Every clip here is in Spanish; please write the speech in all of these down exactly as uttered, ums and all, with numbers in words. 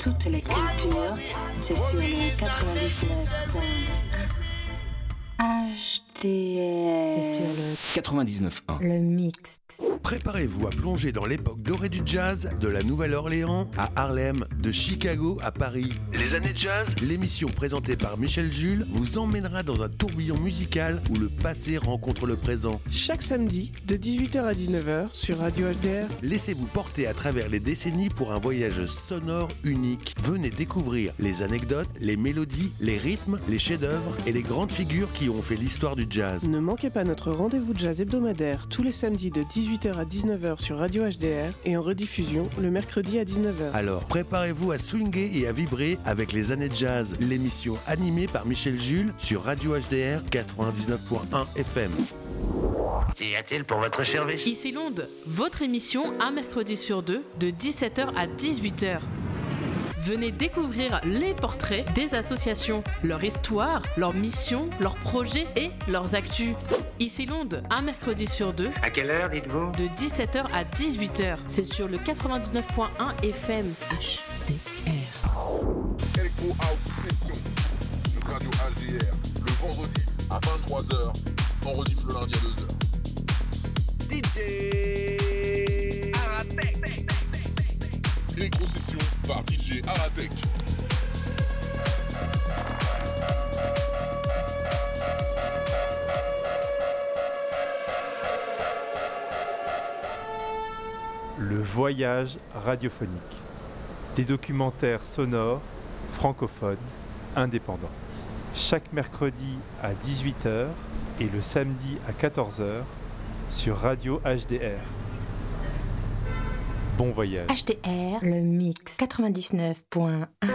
Toutes les cultures, c'est sur le quatre-vingt-dix-neuf point un H D R. C'est sur le quatre-vingt-dix-neuf point un. Le mix. Préparez-vous à plonger dans l'époque dorée du jazz, de la Nouvelle-Orléans à Harlem, de Chicago à Paris. Les années jazz, l'émission présentée par Michel Jules vous emmènera dans un tourbillon musical où le passé rencontre le présent. Chaque samedi, de dix-huit heures à dix-neuf heures sur Radio H D R. Laissez-vous porter à travers les décennies pour un voyage sonore unique. Venez découvrir les anecdotes, les mélodies, les rythmes, les chefs-d'œuvre et les grandes figures qui ont fait l'histoire du jazz. Ne manquez pas notre rendez-vous jazz hebdomadaire tous les samedis de dix-huit heures à dix-neuf heures sur Radio H D R et en rediffusion le mercredi à dix-neuf heures. Alors préparez-vous à swinguer et à vibrer avec les années jazz, l'émission animée par Michel Jules sur Radio H D R quatre-vingt-dix-neuf point un F M. Qu'y a-t-il pour votre service? Ici Londres, votre émission un mercredi sur deux de dix-sept heures à dix-huit heures. Venez découvrir les portraits des associations, leur histoire, leurs missions, leurs projets et leurs actus. Ici Londres, un mercredi sur deux. À quelle heure, dites-vous? De dix-sept heures à dix-huit heures. C'est sur le quatre-vingt-dix-neuf point un F M H D R. Echo Out Session sur Radio H D R le vendredi à vingt-trois heures, on rediff le lundi à deux heures. D J Aratek. Echo Session par D J Aratek. Le voyage radiophonique. Des documentaires sonores, francophones, indépendants. Chaque mercredi à dix-huit heures et le samedi à quatorze heures sur Radio H D R. Bon voyage. H D R, le mix quatre-vingt-dix-neuf point un.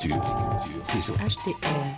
culture, c'est sur H D R.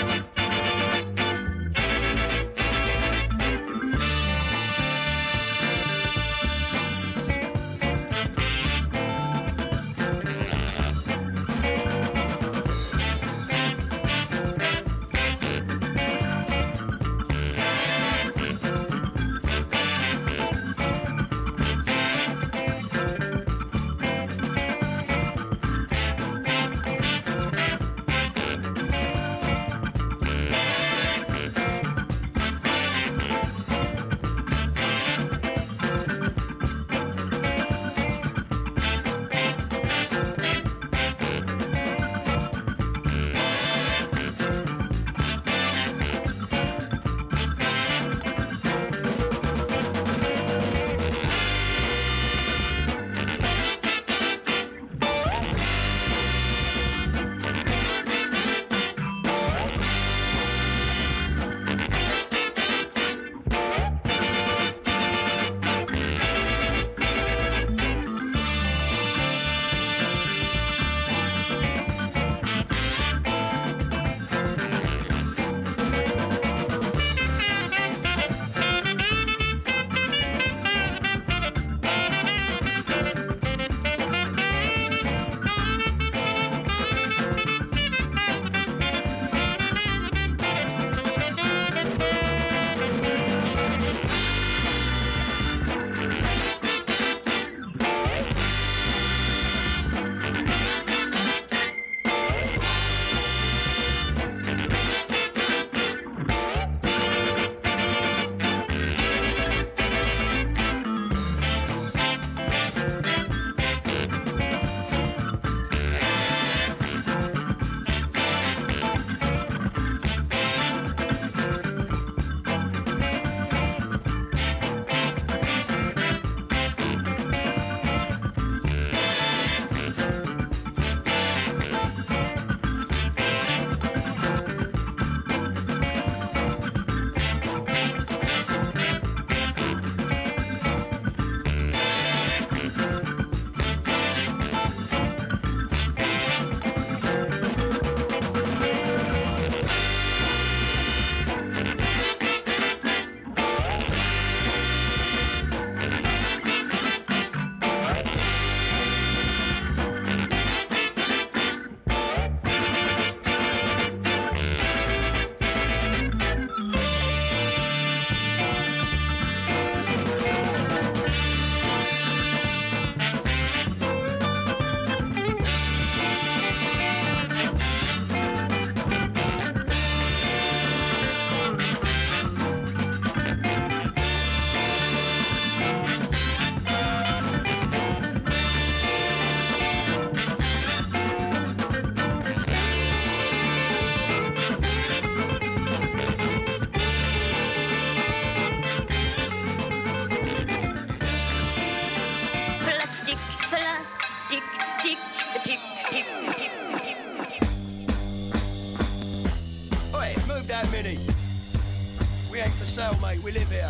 sale, mate. We live here.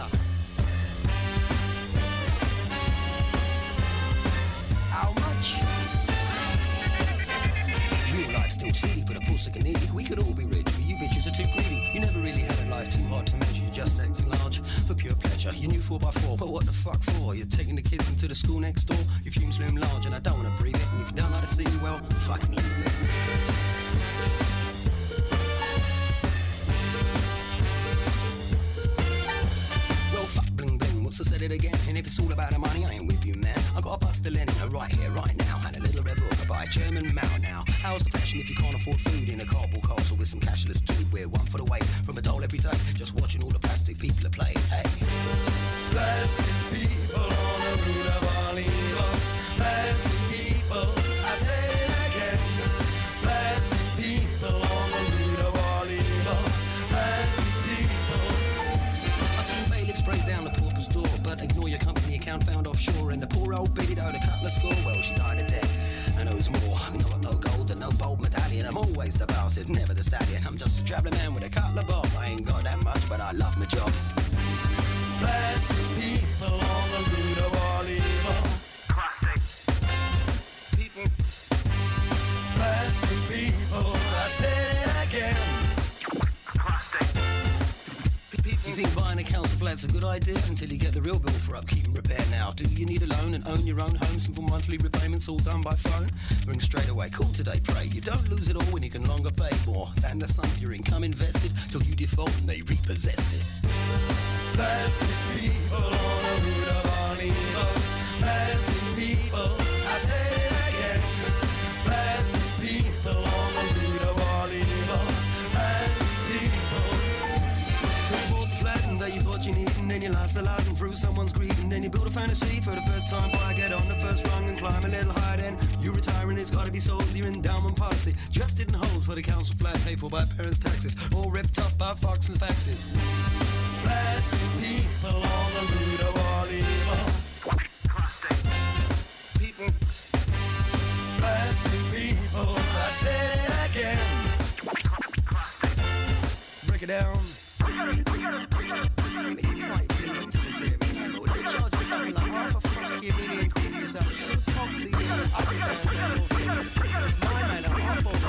How much? Real life's still silly, but of course I can eat. We could all be rich, but you bitches are too greedy. You never really had a life too hard to measure. You're just acting large for pure pleasure. You knew four by four, but what the fuck for? You're taking the kids into the school next door. Your fumes loom large, and I don't wanna breathe it. And if you don't like to see me, well, fucking leave it. So said it again, and if it's all about the money, I ain't with you, man. I got a bust of linen right here, right now, and a little red book by a German Mao now. How's the fashion if you can't afford food in a cardboard castle with some cashless dude? We're one foot away from a doll every day, just watching all the plastic people are playing. Hey, plastic people on the route of Oliver. Plastic people, I say it again. Plastic people on the route of Oliver. Plastic people. I seen bailiffs break down the pauper's door, but ignore your company account found offshore. And the poor old biddy out a couple of score, well, she died of debt. And who's more? No, got no gold and no bold medallion. I'm always the bastard, never the stallion. I'm just a travelling man with a couple of bob. I ain't got that much, but I love my job. Plastic people on the route of Oliver. Classic. People. Plastic people buying a council flat's a good idea until you get the real bill for upkeep and repair now. Do you need a loan and own your own home? Simple monthly repayments all done by phone? Ring straight away, call today, pray. You don't lose it all when you can longer pay more than the sum of your income invested till you default and they repossessed it. Plastic people on the root of all evil. Plastic people, I say it again. Plastic people on the root of all evil. Plastic people. So you bought the flat and that you thought you needed, and then you lost a lot and through someone's greed, and then you build a fantasy for the first time. Why get on the first rung and climb a little higher? Then you retire and it's got to be sold. Your endowment policy just didn't hold for the council flat paid for by parents' taxes, all ripped up by Fox and faxes. Plastic people on the root of all evil. People, plastic people, I said it again. Break it down. I mean, you might be into this here, man, but they charge you something like half a fucking million quid for something so foxy. It's my man, I'm on board.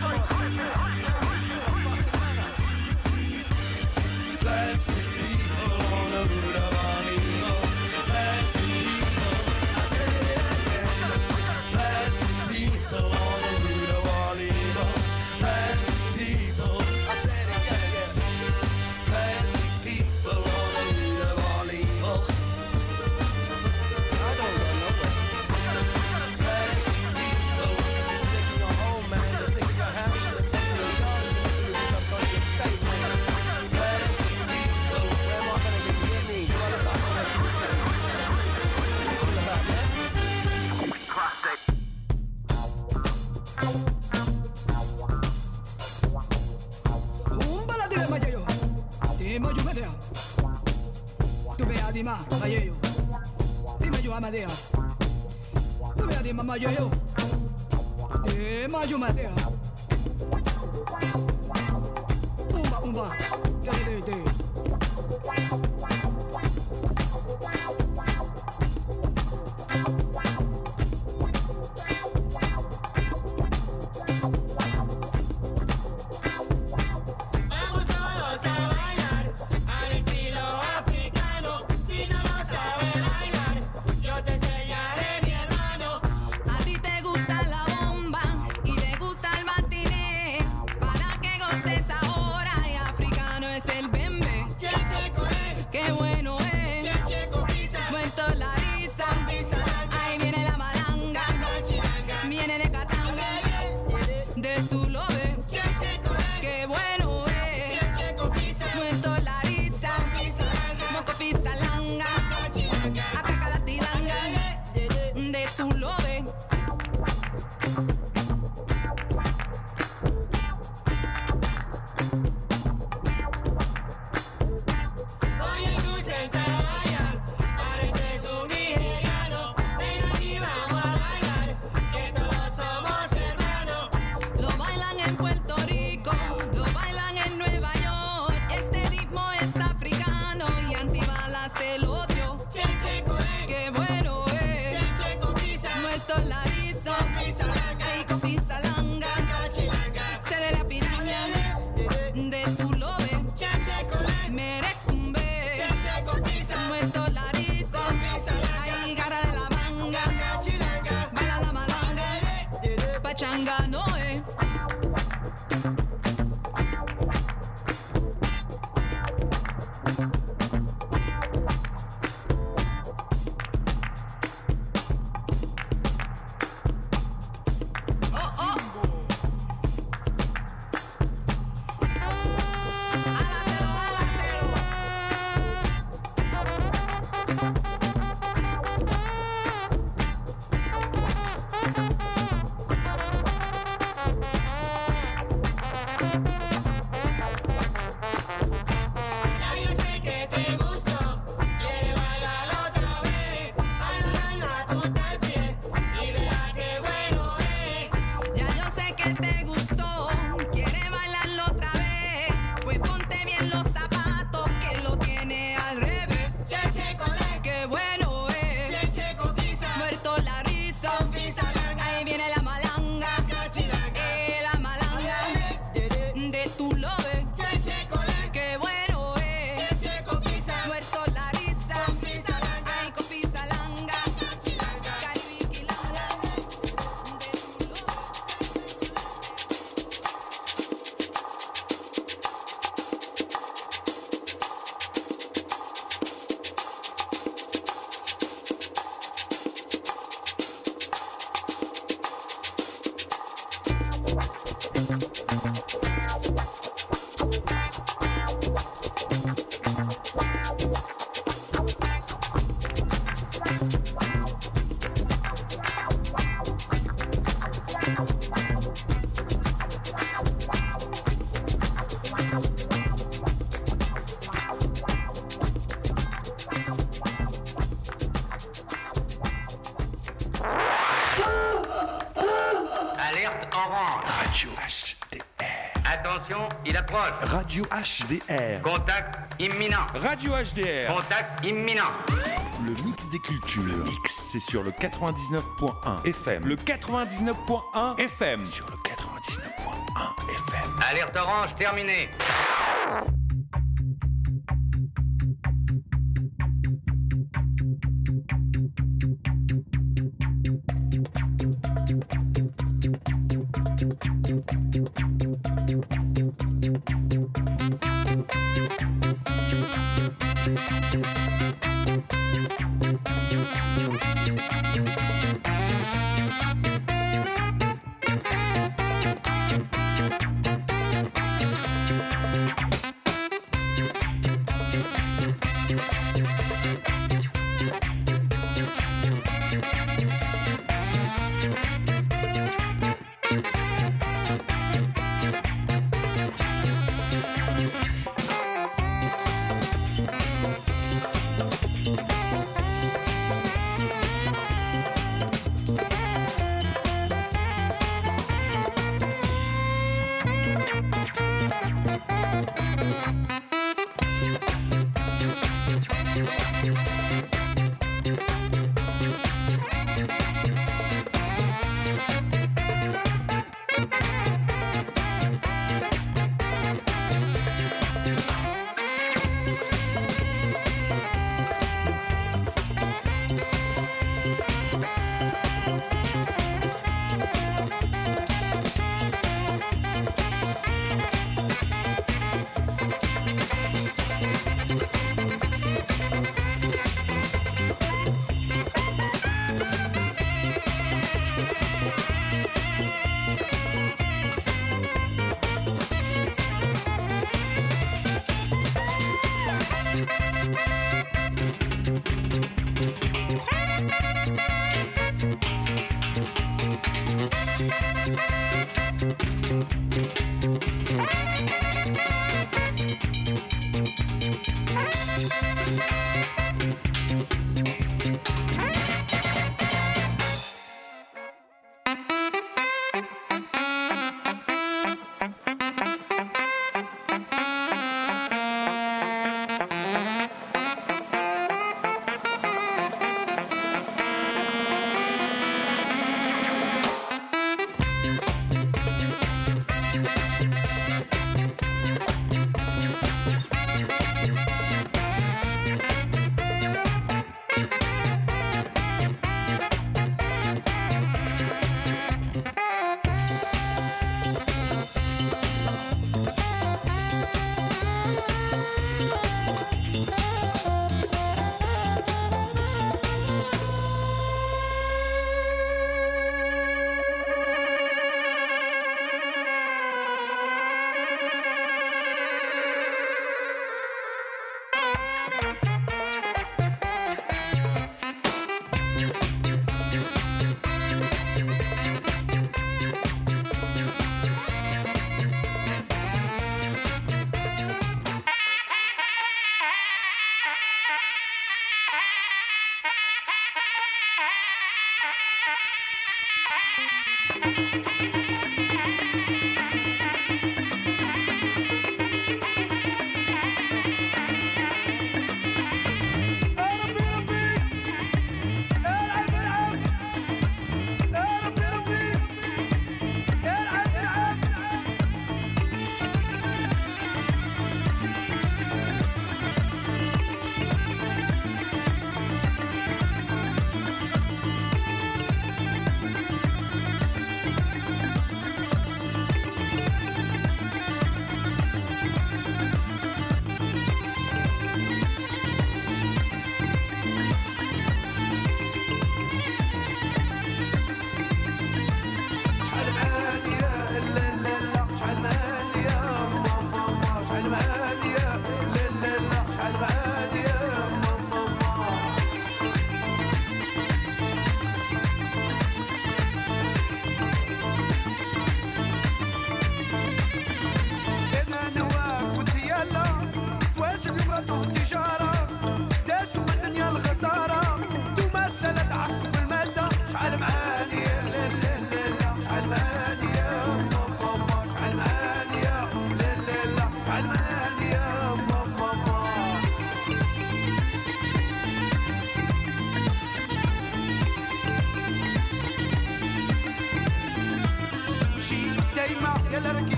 Plastic people on the root of all evil. Plastic people, I said it again. Plastic people on the root of all evil. Plastic people, I said it again. Plastic people on the root of all evil. I don't run nowhere. Plastic people, taking your home, man. They're taking your house, they're taking your garden, they're doing something on your state, man. Dima, Mayo, Dima you Amadea. Dima Dima Mayo, Dima you Madea. Umba Umba, Day Day. Attention, il approche. Radio H D R. Contact imminent. Radio H D R. Contact imminent. Le mix des cultures. Le mix, c'est sur le quatre-vingt-dix-neuf point un F M. Le quatre-vingt-dix-neuf point un F M. Sur le quatre-vingt-dix-neuf point un F M. Alerte orange terminée.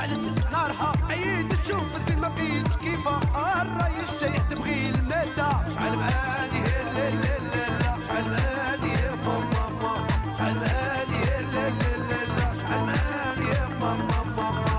شعلت نارها عيد تشوف الزين ما بقيتش كيفها الراي الشيء تبغي المادة شعل معاني لا لا لا لا شعل معاني يا ماما ماما شعل معاني لا لا لا لا شعل معاني يا ماما ماما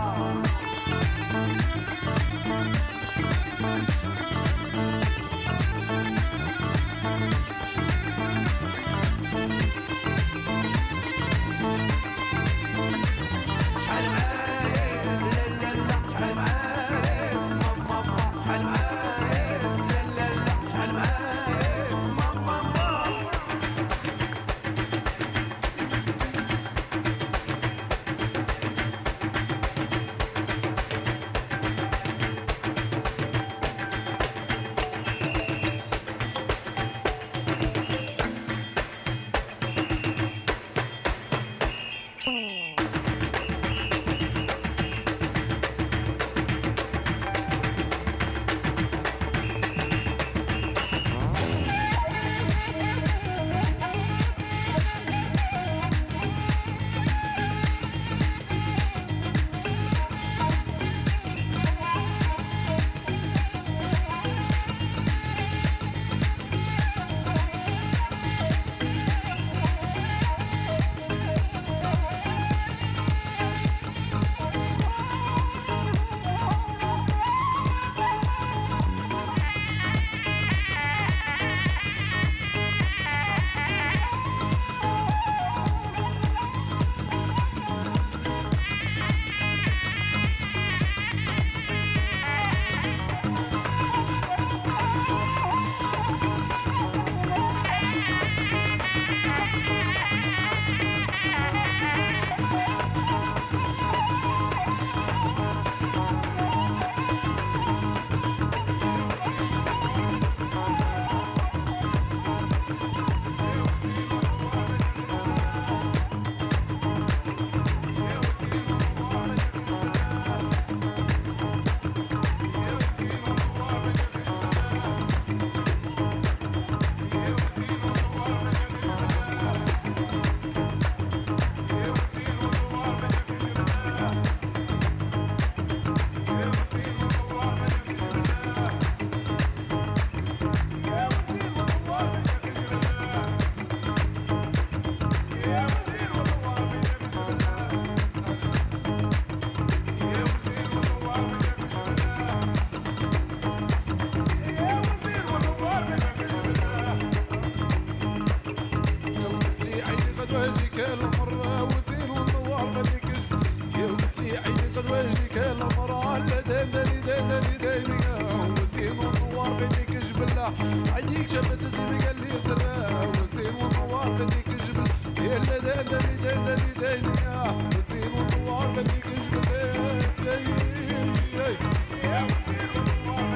عينيك شافت الزين قال لي سرا وسيم ونوار بديك جبل يا لا دا دا دا دا دا دا وسيم ونوار بديك جبل يا وسيم ونوار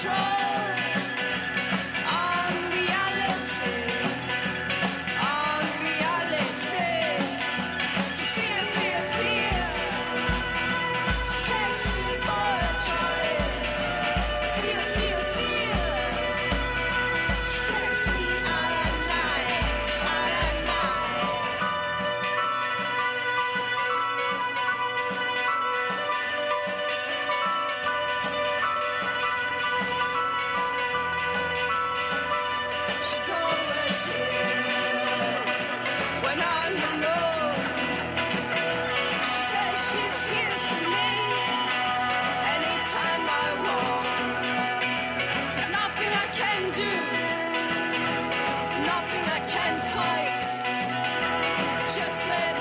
Just let